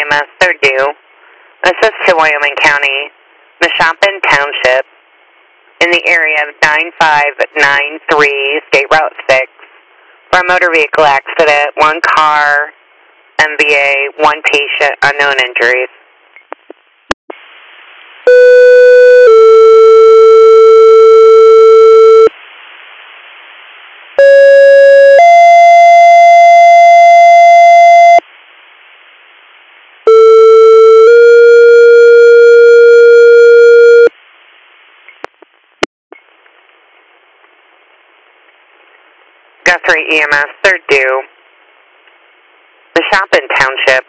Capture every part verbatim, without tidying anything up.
M S, they're due. Assist to Wyoming County, Mashopin Township, in the area of nine five nine three, State Route six, for a motor vehicle accident, one car, M V A, one patient, unknown injuries. Guthrie E M S, they're due. Mashopin Township,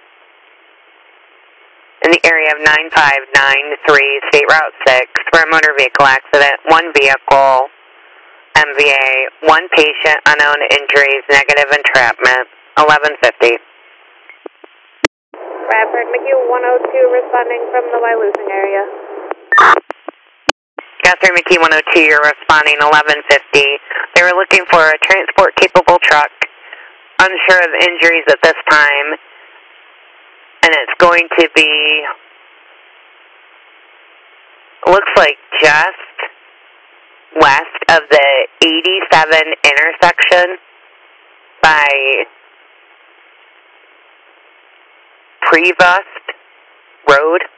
in the area of nine five nine three, State Route six, for a motor vehicle accident, one vehicle, M V A, one patient, unknown injuries, negative entrapment, eleven fifty. Bradford McHugh one oh two responding from the Wyalusing area. Guthrie McKee one oh two, you're responding eleven fifty. They were looking for a transport-capable truck, unsure of injuries at this time, and it's going to be, looks like just west of the eighty-seven intersection by Prevost Road.